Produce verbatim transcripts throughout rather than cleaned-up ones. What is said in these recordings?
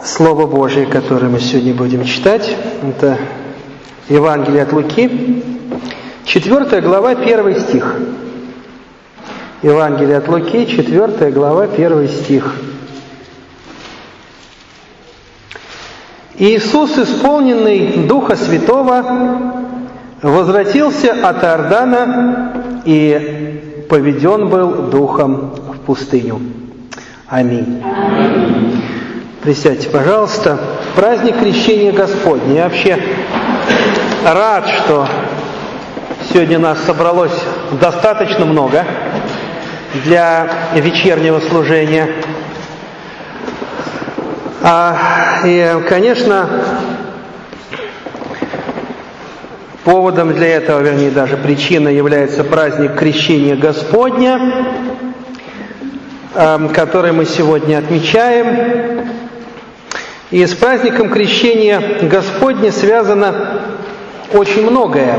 Слово Божие, которое мы сегодня будем читать, это Евангелие от Луки, четвёртая глава, первый стих. Евангелие от Луки, четвёртая глава, первый стих. Иисус, исполненный Духа Святого, возвратился от Иордана и поведен был Духом в пустыню. Аминь. Аминь. Присядьте, пожалуйста. Праздник Крещения Господня. Я вообще рад, что сегодня нас собралось достаточно много для вечернего служения. А, и, конечно, поводом для этого, вернее, даже причиной является праздник Крещения Господня, который мы сегодня отмечаем. И с праздником Крещения Господня связано очень многое.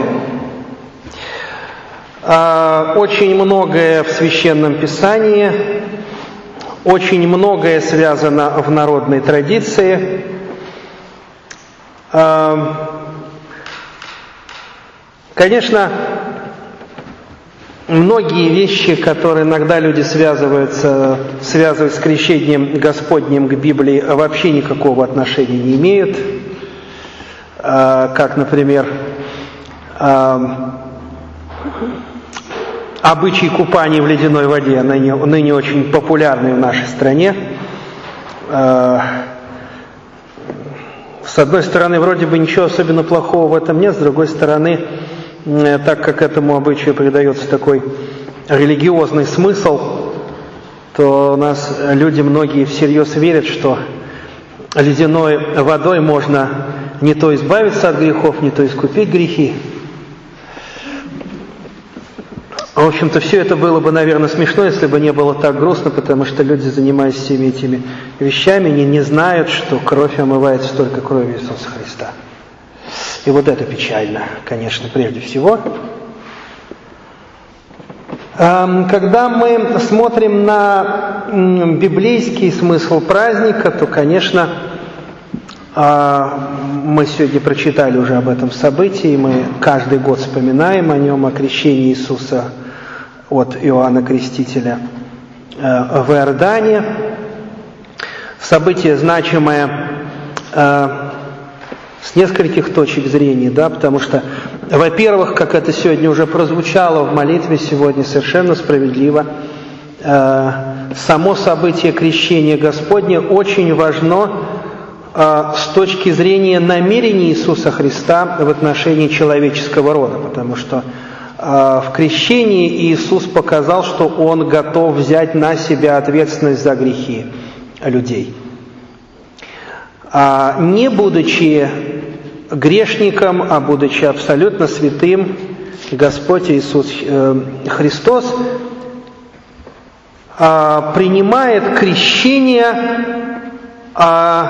Очень многое в Священном Писании, очень многое связано в народной традиции. Конечно, многие вещи, которые иногда люди связываются, связывают с крещением Господним к Библии, вообще никакого отношения не имеют. Как, например, обычай купания в ледяной воде, ныне, ныне очень популярный в нашей стране. С одной стороны, вроде бы ничего особенно плохого в этом нет, с другой стороны, так как этому обычаю придается такой религиозный смысл, то у нас люди многие всерьез верят, что ледяной водой можно не то избавиться от грехов, не то искупить грехи. В общем-то, все это было бы, наверное, смешно, если бы не было так грустно, потому что люди, занимаясь всеми этими вещами, не, не знают, что кровь омывается только кровью Иисуса Христа. И вот это печально, конечно, прежде всего. Когда мы смотрим на библейский смысл праздника, то, конечно, мы сегодня прочитали уже об этом событии, мы каждый год вспоминаем о нем, о крещении Иисуса от Иоанна Крестителя в Иордане. Событие значимое с нескольких точек зрения, да, потому что, во-первых, как это сегодня уже прозвучало в молитве сегодня совершенно справедливо, э, само событие крещения Господня очень важно э, с точки зрения намерений Иисуса Христа в отношении человеческого рода, потому что э, в крещении Иисус показал, что Он готов взять на себя ответственность за грехи людей. А не будучи грешником, а будучи абсолютно святым, Господь Иисус э, Христос э, принимает крещение э,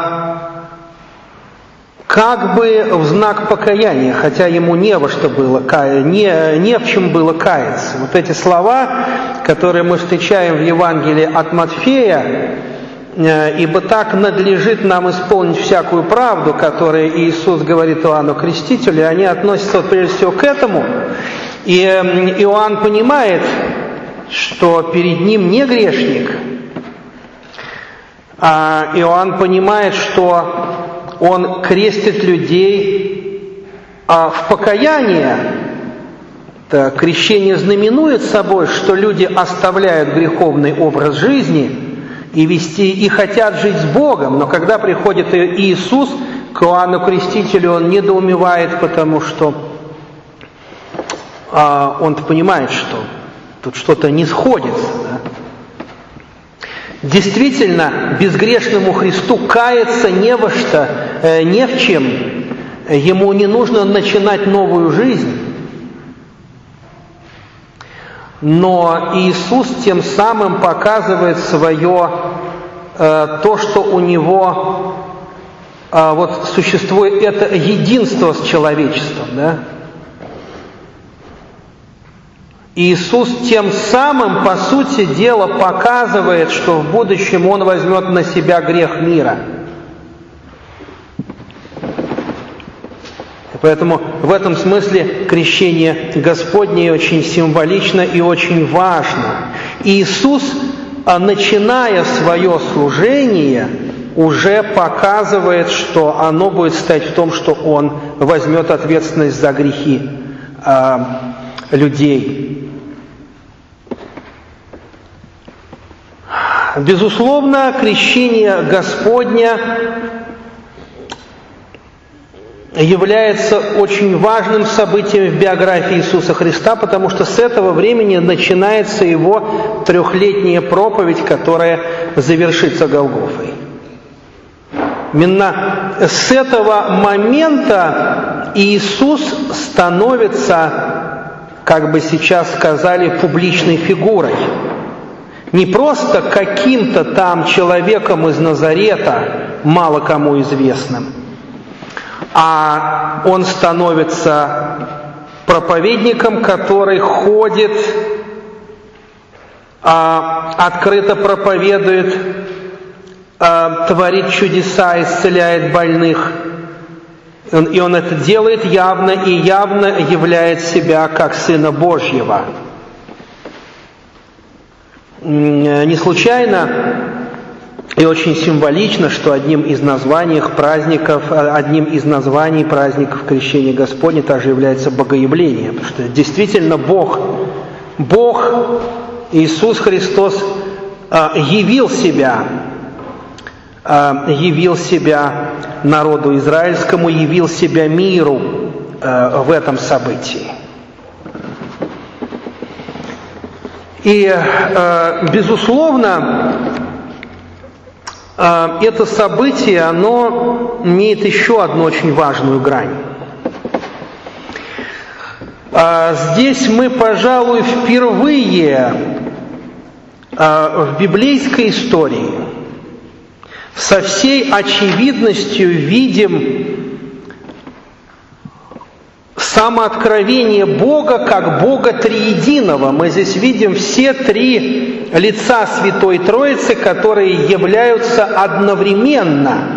как бы в знак покаяния, хотя ему не во что было, не, не в чем было каяться. Вот эти слова, которые мы встречаем в Евангелии от Матфея, «Ибо так надлежит нам исполнить всякую правду», которую Иисус говорит Иоанну Крестителю, они относятся вот прежде всего к этому. И Иоанн понимает, что перед ним не грешник, а Иоанн понимает, что он крестит людей в покаяние. Крещение знаменует собой, что люди оставляют греховный образ жизни и вести, и хотят жить с Богом, но когда приходит Иисус к Иоанну Крестителю, он недоумевает, потому что а, он понимает, что тут что-то не сходится. Да? Действительно, безгрешному Христу каяться не во что, э, не в чем. Ему не нужно начинать новую жизнь. Но Иисус тем самым показывает свое, э, то, что у него э, вот существует это единство с человечеством. Да? Иисус тем самым, по сути дела, показывает, что в будущем Он возьмет на себя грех мира. Поэтому в этом смысле крещение Господне очень символично и очень важно. И Иисус, начиная свое служение, уже показывает, что оно будет стоять в том, что Он возьмет ответственность за грехи э, людей. Безусловно, крещение Господне является очень важным событием в биографии Иисуса Христа, потому что с этого времени начинается Его трехлетняя проповедь, которая завершится Голгофой. Именно с этого момента Иисус становится, как бы сейчас сказали, публичной фигурой. Не просто каким-то там человеком из Назарета, мало кому известным, а он становится проповедником, который ходит, открыто проповедует, творит чудеса, исцеляет больных. И он это делает явно и явно являет себя как Сына Божьего. Не случайно и очень символично, что одним из названий праздников, одним из названий праздников Крещения Господня также является Богоявление, потому что действительно Бог, Бог Иисус Христос явил себя, явил себя народу израильскому, явил себя миру в этом событии. И, безусловно, это событие, оно имеет еще одну очень важную грань. Здесь мы, пожалуй, впервые в библейской истории со всей очевидностью видим самооткровение Бога как Бога Триединого. Мы здесь видим все три лица Святой Троицы, которые являются одновременно.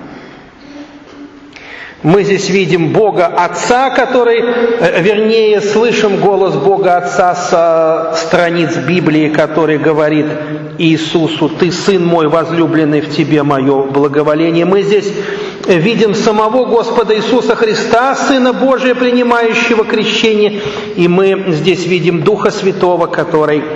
Мы здесь видим Бога Отца, который, вернее, слышим голос Бога Отца с страниц Библии, который говорит Иисусу: «Ты, Сын мой возлюбленный, в Тебе мое благоволение». Мы здесь видим самого Господа Иисуса Христа, Сына Божия, принимающего крещение, и мы здесь видим Духа Святого, который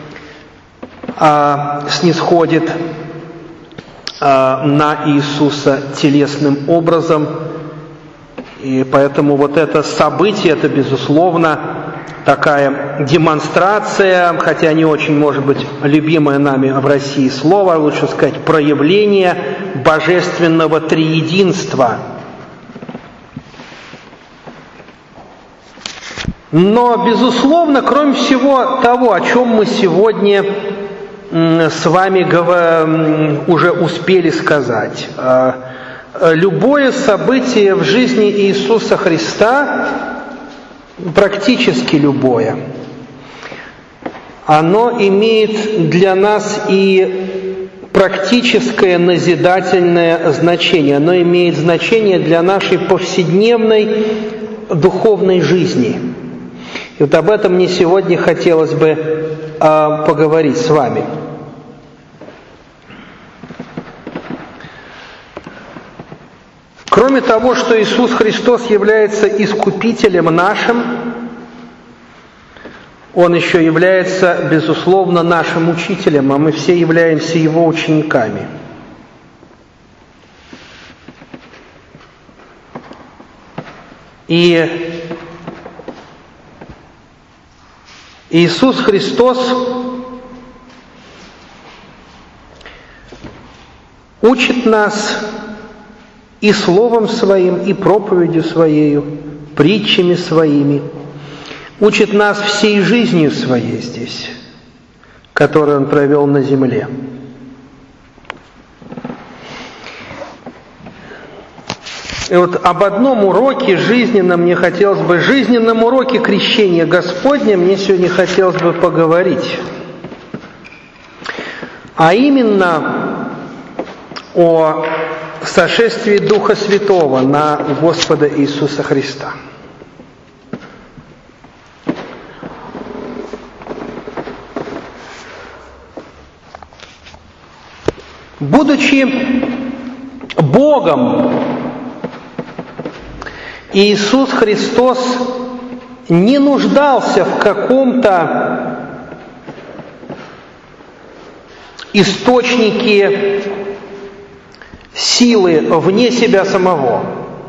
а, снисходит а, на Иисуса телесным образом. И поэтому вот это событие, это, безусловно, такая демонстрация, хотя не очень, может быть, любимое нами в России слово, лучше сказать, проявление божественного триединства. Но, безусловно, кроме всего того, о чем мы сегодня с вами уже успели сказать, любое событие в жизни Иисуса Христа, практически любое, оно имеет для нас и практическое назидательное значение. Оно имеет значение для нашей повседневной духовной жизни. И вот об этом мне сегодня хотелось бы а, поговорить с вами. Кроме того, что Иисус Христос является искупителем нашим, Он еще является, безусловно, нашим учителем, а мы все являемся Его учениками. И Иисус Христос учит нас и словом Своим, и проповедью Своею, притчами Своими, учит нас всей жизнью Своей здесь, которую Он провел на земле. И вот об одном уроке жизненном мне хотелось бы, жизненном уроке крещения Господня мне сегодня хотелось бы поговорить. А именно о сошествии Духа Святого на Господа Иисуса Христа. Будучи Богом, Иисус Христос не нуждался в каком-то источнике силы вне себя самого.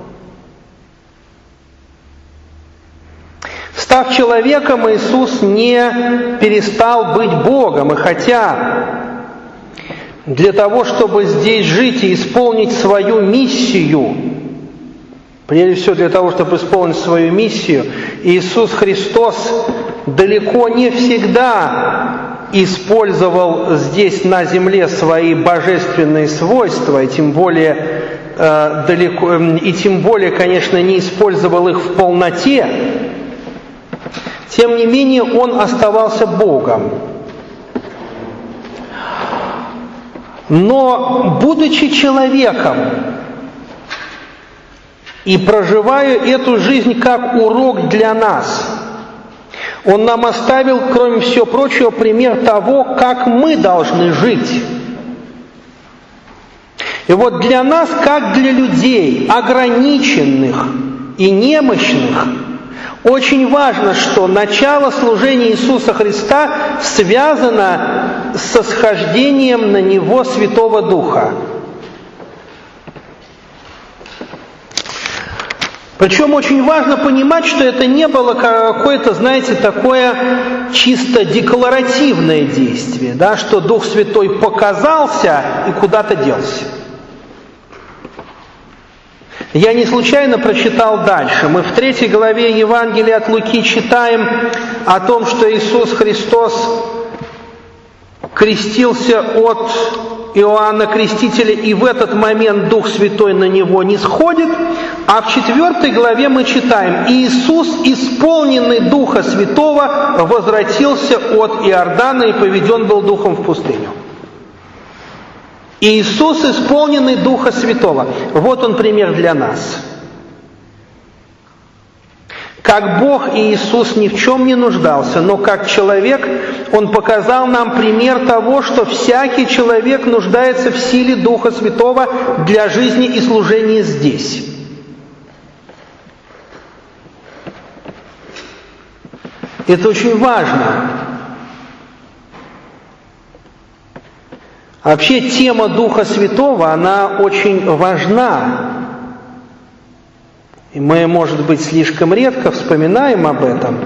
Став человеком, Иисус не перестал быть Богом, и хотя для того, чтобы здесь жить и исполнить свою миссию, прежде всего для того, чтобы исполнить свою миссию, Иисус Христос далеко не всегда использовал здесь на земле свои божественные свойства, и тем более, э, далеко, и тем более, конечно, не использовал их в полноте. Тем не менее, Он оставался Богом. Но, будучи человеком и проживая эту жизнь как урок для нас, Он нам оставил, кроме всего прочего, пример того, как мы должны жить. И вот для нас, как для людей, ограниченных и немощных, очень важно, что начало служения Иисуса Христа связано со схождением на Него Святого Духа. Причем очень важно понимать, что это не было какое-то, знаете, такое чисто декларативное действие, да, что Дух Святой показался и куда-то делся. Я не случайно прочитал дальше. Мы в третьей главе Евангелия от Луки читаем о том, что Иисус Христос крестился от Иоанна Крестителя, и в этот момент Дух Святой на него не сходит. А в четвертой главе мы читаем: Иисус, исполненный Духа Святого, возвратился от Иордана и поведен был Духом в пустыню. Иисус, исполненный Духа Святого. Вот он пример для нас. Как Бог, Иисус ни в чем не нуждался, но как человек Он показал нам пример того, что всякий человек нуждается в силе Духа Святого для жизни и служения здесь. Это очень важно. Вообще тема Духа Святого, она очень важна. И мы, может быть, слишком редко вспоминаем об этом.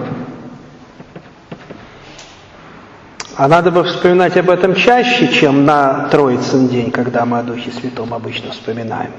А надо бы вспоминать об этом чаще, чем на Троицын день, когда мы о Духе Святом обычно вспоминаем.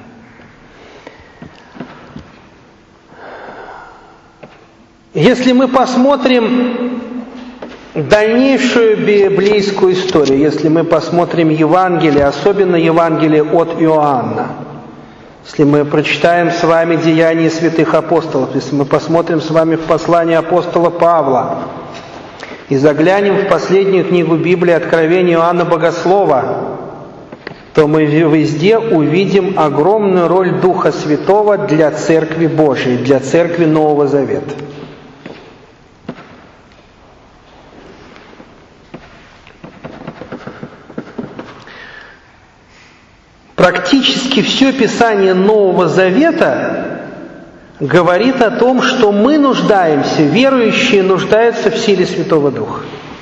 Если мы посмотрим дальнейшую библейскую историю, если мы посмотрим Евангелие, особенно Евангелие от Иоанна, если мы прочитаем с вами Деяния святых апостолов, если мы посмотрим с вами в послание апостола Павла и заглянем в последнюю книгу Библии Откровение Иоанна Богослова, то мы везде увидим огромную роль Духа Святого для Церкви Божией, для Церкви Нового Завета. Практически все Писание Нового Завета говорит о том, что мы нуждаемся, верующие нуждаются в силе Святого Духа.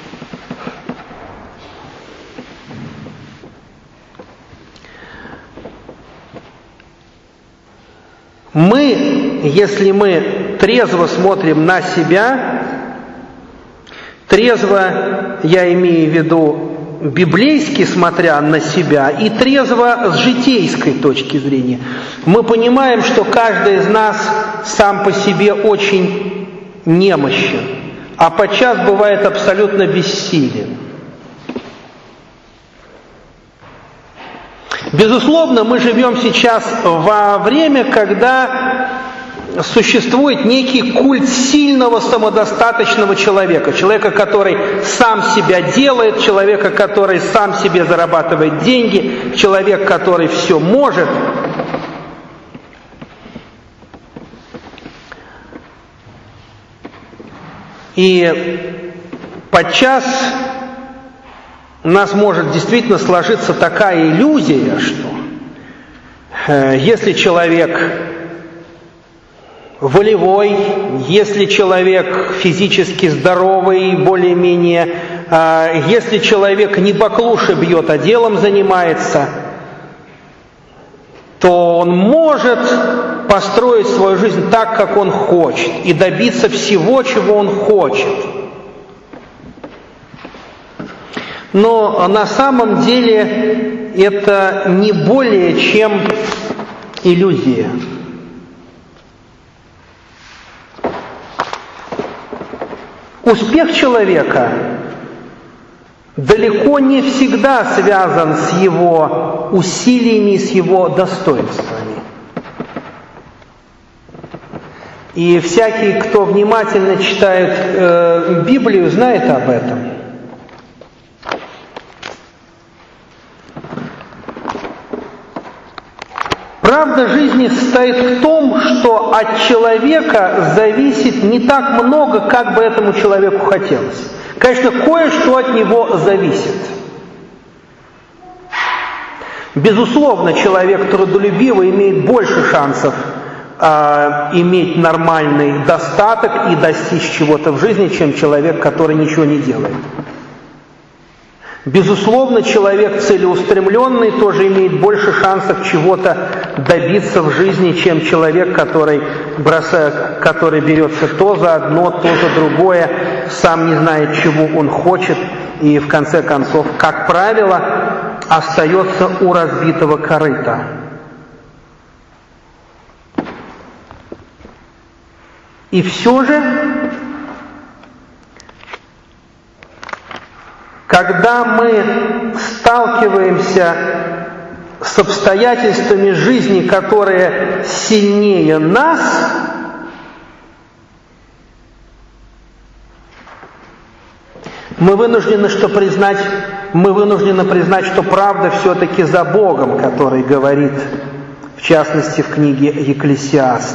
Мы, если мы трезво смотрим на себя, трезво, я имею в виду, библейски смотря на себя, и трезво с житейской точки зрения, мы понимаем, что каждый из нас сам по себе очень немощен, а подчас бывает абсолютно бессилен. Безусловно, мы живем сейчас во время, когда существует некий культ сильного самодостаточного человека. Человека, который сам себя делает, человека, который сам себе зарабатывает деньги, человек, который все может. И подчас у нас может действительно сложиться такая иллюзия, что э, если человек волевой, если человек физически здоровый, более-менее, э, если человек не баклуши бьет, а делом занимается, то он может построить свою жизнь так, как он хочет, и добиться всего, чего он хочет. Но на самом деле это не более чем иллюзия. Успех человека далеко не всегда связан с его усилиями, с его достоинствами. И всякий, кто внимательно читает э, Библию, знает об этом. Правда жизни состоит в том, что от человека зависит не так много, как бы этому человеку хотелось. Конечно, кое-что от него зависит. Безусловно, человек трудолюбивый имеет больше шансов э, иметь нормальный достаток и достичь чего-то в жизни, чем человек, который ничего не делает. Безусловно, человек целеустремленный тоже имеет больше шансов чего-то добиться в жизни, чем человек, который, бросает, который берется то за одно, то за другое, сам не знает, чего он хочет, и в конце концов, как правило, остается у разбитого корыта. И все же, когда мы сталкиваемся с обстоятельствами жизни, которые сильнее нас, мы вынуждены, что признать, мы вынуждены признать, что правда все-таки за Богом, который говорит, в частности, в книге Екклесиаст.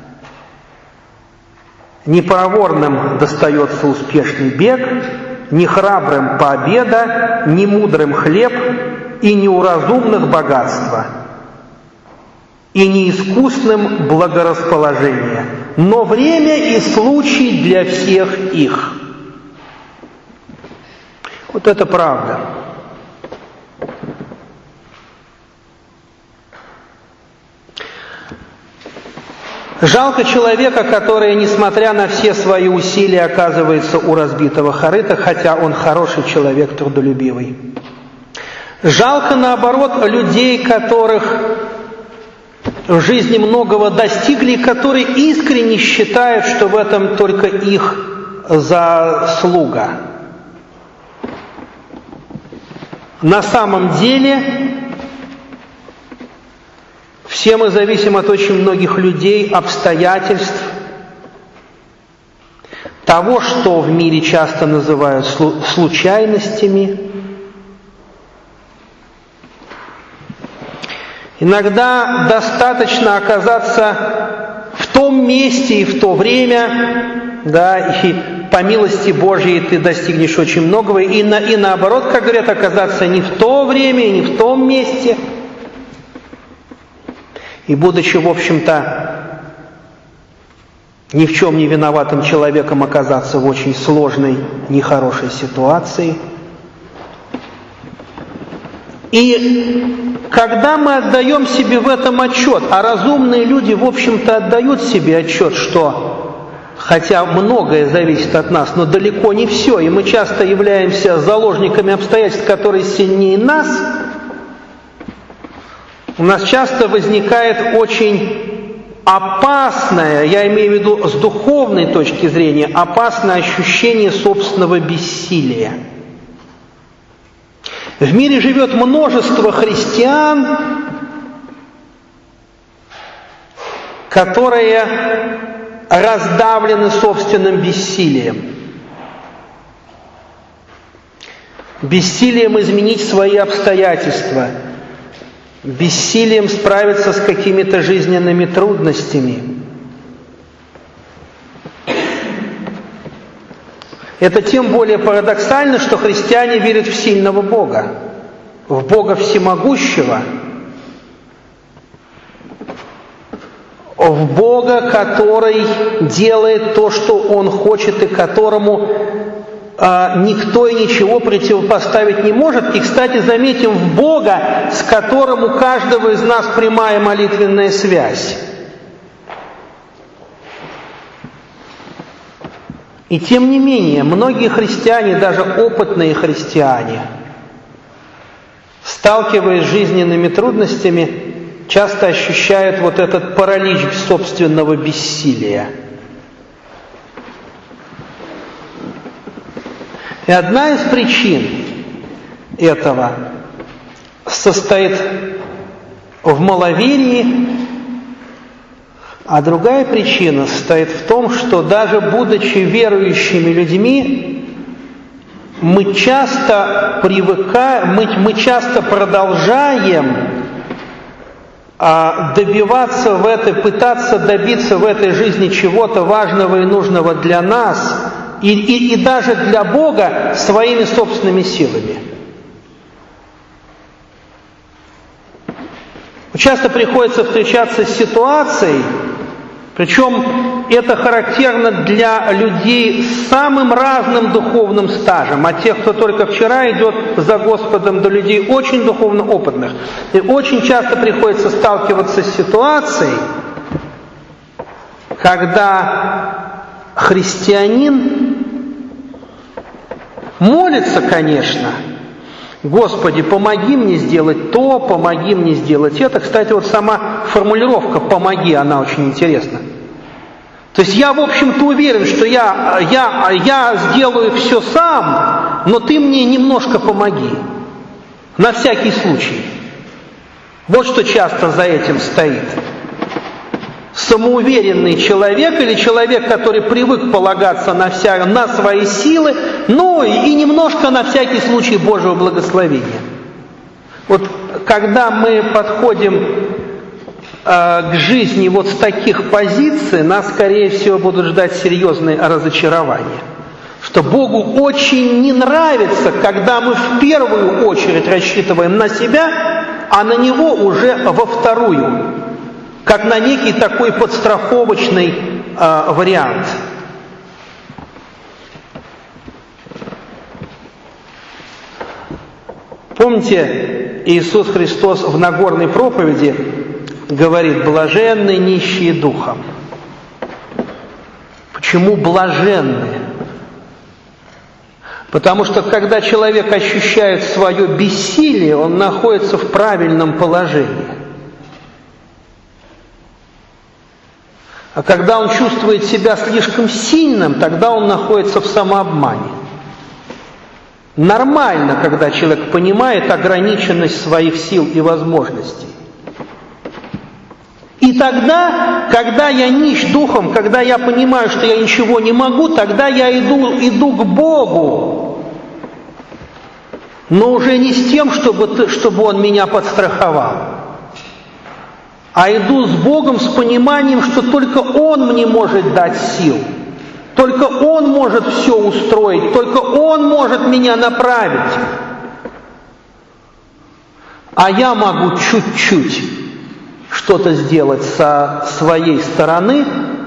Не проворным достается успешный бег, не храбрым победа, не мудрым хлеб, и не у разумных богатства, и не искусным благорасположение, но время и случай для всех их. Вот это правда. Жалко человека, который, несмотря на все свои усилия, оказывается у разбитого корыта, хотя он хороший человек, трудолюбивый. Жалко, наоборот, людей, которых в жизни многого достигли, которые искренне считают, что в этом только их заслуга. На самом деле, все мы зависим от очень многих людей, обстоятельств, того, что в мире часто называют случайностями. Иногда достаточно оказаться в том месте и в то время, да, и по милости Божьей ты достигнешь очень многого, и, на, и наоборот, как говорят, оказаться не в то время, и не в том месте. И будучи, в общем-то, ни в чем не виноватым человеком, оказаться в очень сложной, нехорошей ситуации. И когда мы отдаем себе в этом отчет, а разумные люди, в общем-то, отдают себе отчет, что, хотя многое зависит от нас, но далеко не все, и мы часто являемся заложниками обстоятельств, которые сильнее нас, у нас часто возникает очень опасное, я имею в виду с духовной точки зрения, опасное ощущение собственного бессилия. В мире живет множество христиан, которые раздавлены собственным бессилием. Бессилием изменить свои обстоятельства, бессилием справиться с какими-то жизненными трудностями. Это тем более парадоксально, что христиане верят в сильного Бога, в Бога всемогущего, в Бога, который делает то, что Он хочет, и которому э, никто и ничего противопоставить не может. И, кстати, заметим, в Бога, с которым у каждого из нас прямая молитвенная связь. И тем не менее, многие христиане, даже опытные христиане, сталкиваясь с жизненными трудностями, часто ощущают вот этот паралич собственного бессилия. И одна из причин этого состоит в маловерии, а другая причина состоит в том, что даже будучи верующими людьми, мы часто привыкаем, мы, мы часто продолжаем а, добиваться в этой, пытаться добиться в этой жизни чего-то важного и нужного для нас и, и, и даже для Бога своими собственными силами. Часто приходится встречаться с ситуацией, причем это характерно для людей с самым разным духовным стажем, от тех, кто только вчера идет за Господом, до людей очень духовно опытных. И очень часто приходится сталкиваться с ситуацией, когда христианин молится, конечно, Господи, помоги мне сделать то, помоги мне сделать это. Кстати, вот сама формулировка «помоги», она очень интересна. То есть я, в общем-то, уверен, что я, я, я сделаю все сам, но ты мне немножко помоги. На всякий случай. Вот что часто за этим стоит. Самоуверенный человек или человек, который привык полагаться на, вся, на свои силы, ну и, и немножко на всякий случай Божьего благословения. Вот когда мы подходим э, к жизни вот с таких позиций, нас, скорее всего, будут ждать серьезные разочарования. Что Богу очень не нравится, когда мы в первую очередь рассчитываем на себя, а на Него уже во вторую. Как на некий такой подстраховочный э, вариант. Помните, Иисус Христос в Нагорной проповеди говорит: блаженны нищие духом. Почему блаженные? Потому что когда человек ощущает свое бессилие, он находится в правильном положении. А когда он чувствует себя слишком сильным, тогда он находится в самообмане. Нормально, когда человек понимает ограниченность своих сил и возможностей. И тогда, когда я нищ духом, когда я понимаю, что я ничего не могу, тогда я иду, иду к Богу. Но уже не с тем, чтобы, чтобы Он меня подстраховал. А иду с Богом с пониманием, что только Он мне может дать сил. Только Он может все устроить. Только Он может меня направить. А я могу чуть-чуть что-то сделать со своей стороны.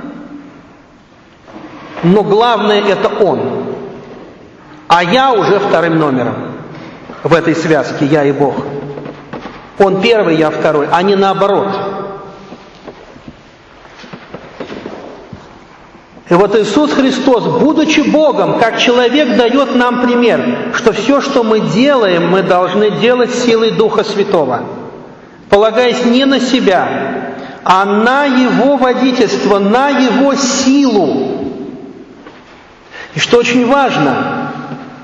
Но главное это Он. А я уже вторым номером в этой связке, я и Бог. Он первый, я второй, а не наоборот. И вот Иисус Христос, будучи Богом, как человек, дает нам пример, что все, что мы делаем, мы должны делать силой Духа Святого, полагаясь не на себя, а на Его водительство, на Его силу. И что очень важно,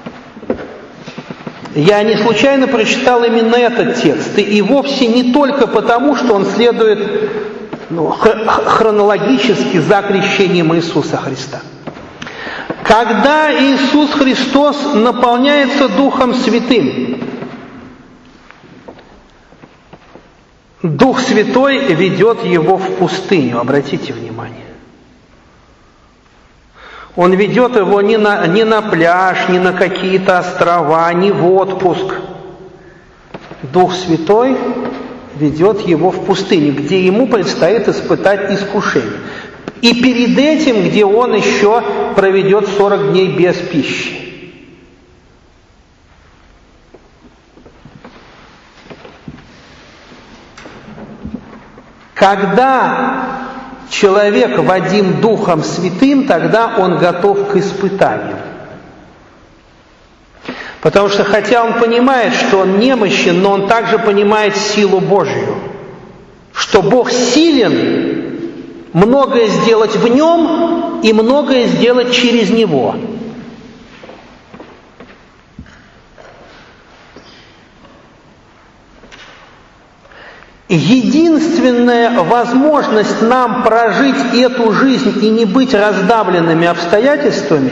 я не случайно прочитал именно этот текст, и вовсе не только потому, что он следует ну, хронологически за крещением Иисуса Христа. Когда Иисус Христос наполняется Духом Святым, Дух Святой ведет Его в пустыню, обратите внимание. Он ведет его не на, не на пляж, не на какие-то острова, не в отпуск. Дух Святой ведет его в пустыню, где ему предстоит испытать искушение. И перед этим, где он еще проведет сорок дней без пищи. Когда человек водим Духом Святым, тогда он готов к испытаниям. Потому что хотя он понимает, что он немощен, но он также понимает силу Божью. Что Бог силен многое сделать в нем и многое сделать через него. Единственная возможность нам прожить эту жизнь и не быть раздавленными обстоятельствами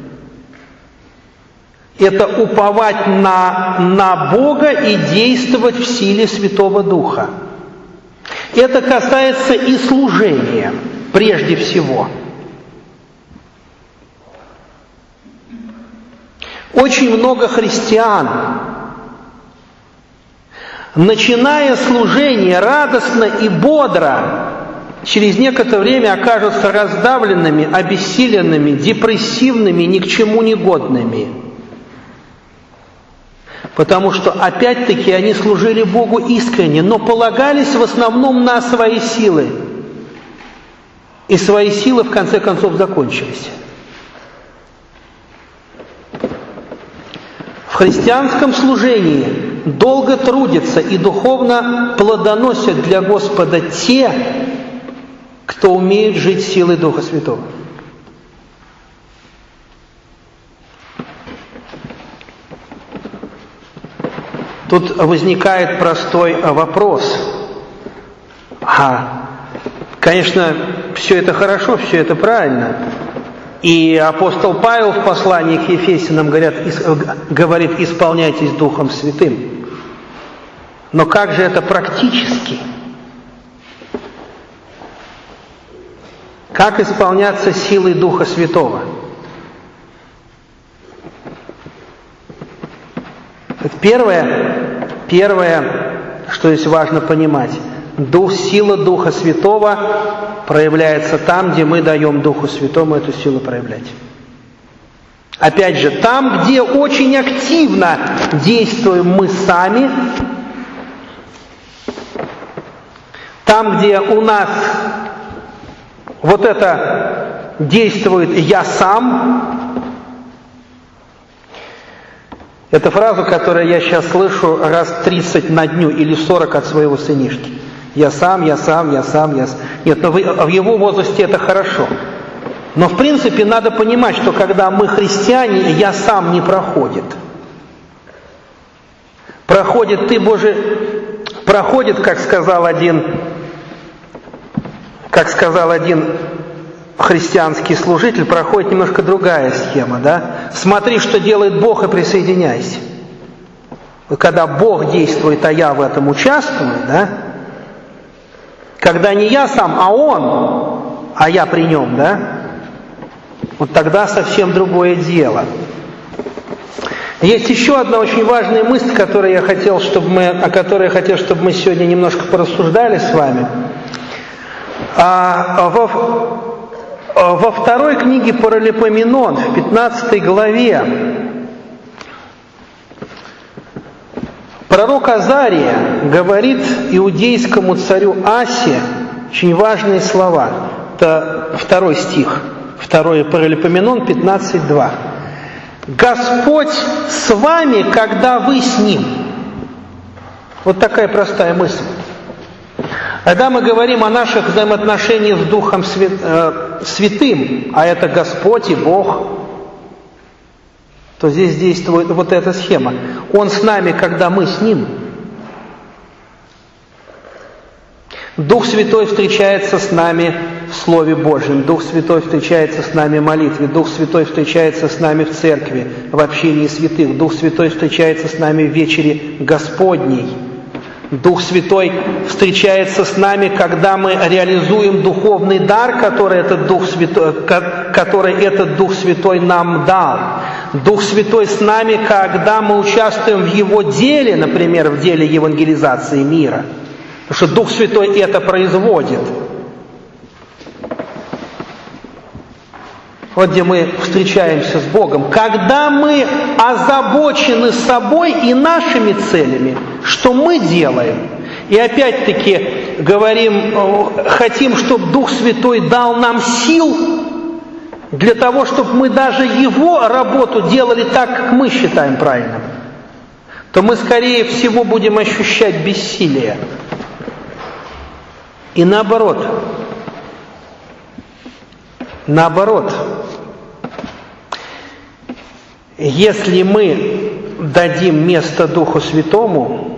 – это уповать на, на Бога и действовать в силе Святого Духа. Это касается и служения, прежде всего. Очень много христиан, начиная служение радостно и бодро, через некоторое время окажутся раздавленными, обессиленными, депрессивными, ни к чему не годными. Потому что, опять-таки, они служили Богу искренне, но полагались в основном на свои силы. И свои силы, в конце концов, закончились. В христианском служении долго трудятся и духовно плодоносят для Господа те, кто умеет жить силой Духа Святого. Тут возникает простой вопрос. А, конечно, все это хорошо, все это правильно. И апостол Павел в послании к Ефесянам говорит, говорит, исполняйтесь Духом Святым. Но как же это практически? Как исполняться силой Духа Святого? Первое, первое, что здесь важно понимать, дух, сила Духа Святого проявляется там, где мы даем Духу Святому эту силу проявлять. Опять же, там, где очень активно действуем мы сами, там, где у нас вот это действует «я сам», это фраза, которую я сейчас слышу раз тридцать на дню или сорок от своего сынишки. Я сам, я сам, я сам, я сам. Нет, но в его возрасте это хорошо. Но в принципе надо понимать, что когда мы христиане, я сам не проходит. Проходит ты, Боже, проходит, как сказал один, как сказал один христианский служитель, проходит немножко другая схема, да? Смотри, что делает Бог, и присоединяйся. Когда Бог действует, а я в этом участвую, да? Когда не я сам, а Он, а я при нем, да? Вот тогда совсем другое дело. Есть еще одна очень важная мысль, которую я хотел, чтобы мы, о которой я хотел, чтобы мы сегодня немножко порассуждали с вами. А, во, во второй книге Паралипоменон, в пятнадцатой главе, пророк Азария говорит иудейскому царю Асе очень важные слова. Это второй стих, второй Паралипоменон, пятнадцать два. «Господь с вами, когда вы с Ним». Вот такая простая мысль. Когда мы говорим о наших взаимоотношениях с Духом Святым, а это Господь и Бог, то здесь действует вот эта схема. Он с нами, когда мы с Ним. Дух Святой встречается с нами в Слове Божьем. Дух Святой встречается с нами в молитве. Дух Святой встречается с нами в церкви, в общении святых. Дух Святой встречается с нами в вечере Господней. Дух Святой встречается с нами, когда мы реализуем духовный дар, который этот Дух Святой, который этот Дух Святой нам дал. Дух Святой с нами, когда мы участвуем в Его деле, например, в деле евангелизации мира. Потому что Дух Святой это производит. Вот где мы встречаемся с Богом. Когда мы озабочены собой и нашими целями, что мы делаем? И опять-таки говорим, хотим, чтобы Дух Святой дал нам сил для того, чтобы мы даже Его работу делали так, как мы считаем правильным, то мы, скорее всего, будем ощущать бессилие. И наоборот. Наоборот. Если мы дадим место Духу Святому,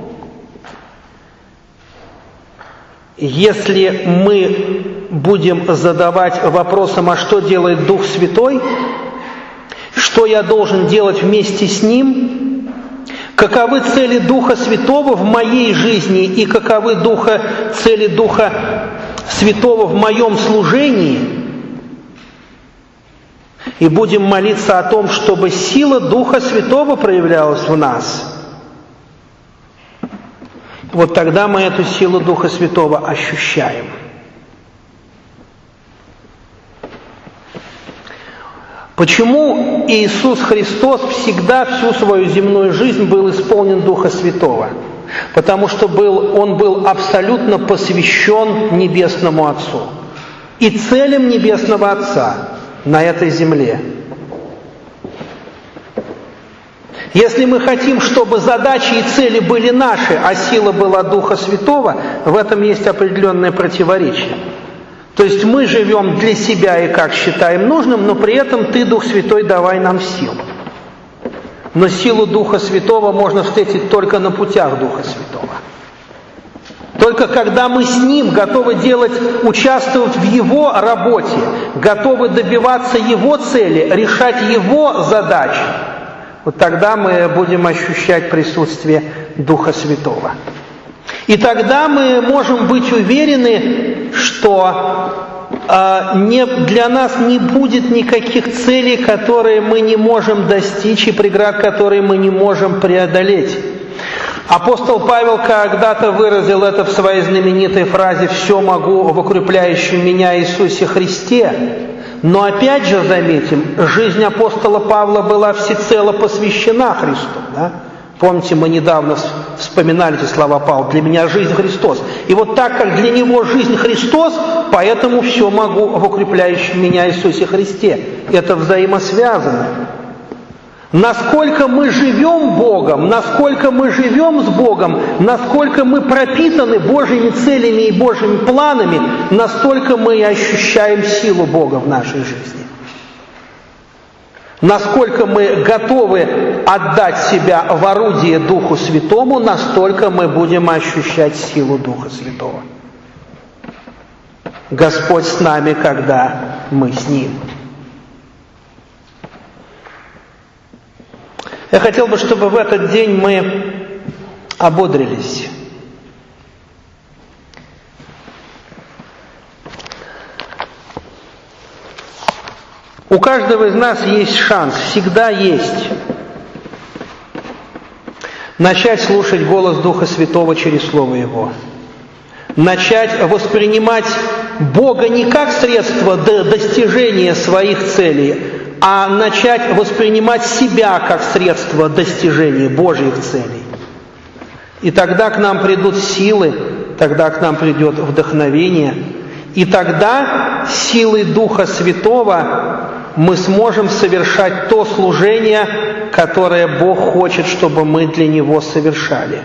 если мы будем задавать вопросом, а что делает Дух Святой, что я должен делать вместе с Ним, каковы цели Духа Святого в моей жизни и каковы духа, цели Духа Святого в моем служении, и будем молиться о том, чтобы сила Духа Святого проявлялась в нас, вот тогда мы эту силу Духа Святого ощущаем. Почему Иисус Христос всегда всю свою земную жизнь был исполнен Духа Святого? Потому что был, Он был абсолютно посвящен Небесному Отцу и целям Небесного Отца на этой земле. Если мы хотим, чтобы задачи и цели были наши, а сила была Духа Святого, в этом есть определенное противоречие. То есть мы живем для себя и как считаем нужным, но при этом Ты, Дух Святой, давай нам силу. Но силу Духа Святого можно встретить только на путях Духа Святого. Только когда мы с Ним готовы делать, участвовать в Его работе, готовы добиваться Его цели, решать Его задачи, вот тогда мы будем ощущать присутствие Духа Святого. И тогда мы можем быть уверены, что э, не, для нас не будет никаких целей, которые мы не можем достичь, и преград, которые мы не можем преодолеть. Апостол Павел когда-то выразил это в своей знаменитой фразе «Все могу в укрепляющем меня Иисусе Христе». Но опять же заметим, жизнь апостола Павла была всецело посвящена Христу. Да? Помните, мы недавно вспоминали эти слова Павла: «Для меня жизнь Христос». И вот так как для него жизнь Христос, поэтому все могу в укрепляющем меня Иисусе Христе. Это взаимосвязано. Насколько мы живем Богом, насколько мы живем с Богом, насколько мы пропитаны Божьими целями и Божьими планами, настолько мы и ощущаем силу Бога в нашей жизни. Насколько мы готовы отдать себя в орудие Духу Святому, настолько мы будем ощущать силу Духа Святого. Господь с нами, когда мы с Ним. Я хотел бы, чтобы в этот день мы ободрились. У каждого из нас есть шанс, всегда есть, начать слушать голос Духа Святого через Слово Его. Начать воспринимать Бога не как средство до достижения своих целей, а начать воспринимать себя как средство достижения Божьих целей. И тогда к нам придут силы, тогда к нам придет вдохновение, и тогда силой Духа Святого мы сможем совершать то служение, которое Бог хочет, чтобы мы для Него совершали.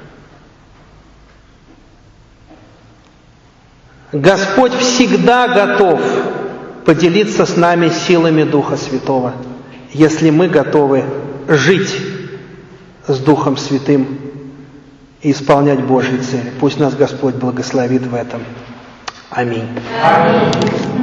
Господь всегда готов поделиться с нами силами Духа Святого, если мы готовы жить с Духом Святым и исполнять Божьи цели. Пусть нас Господь благословит в этом. Аминь. Аминь.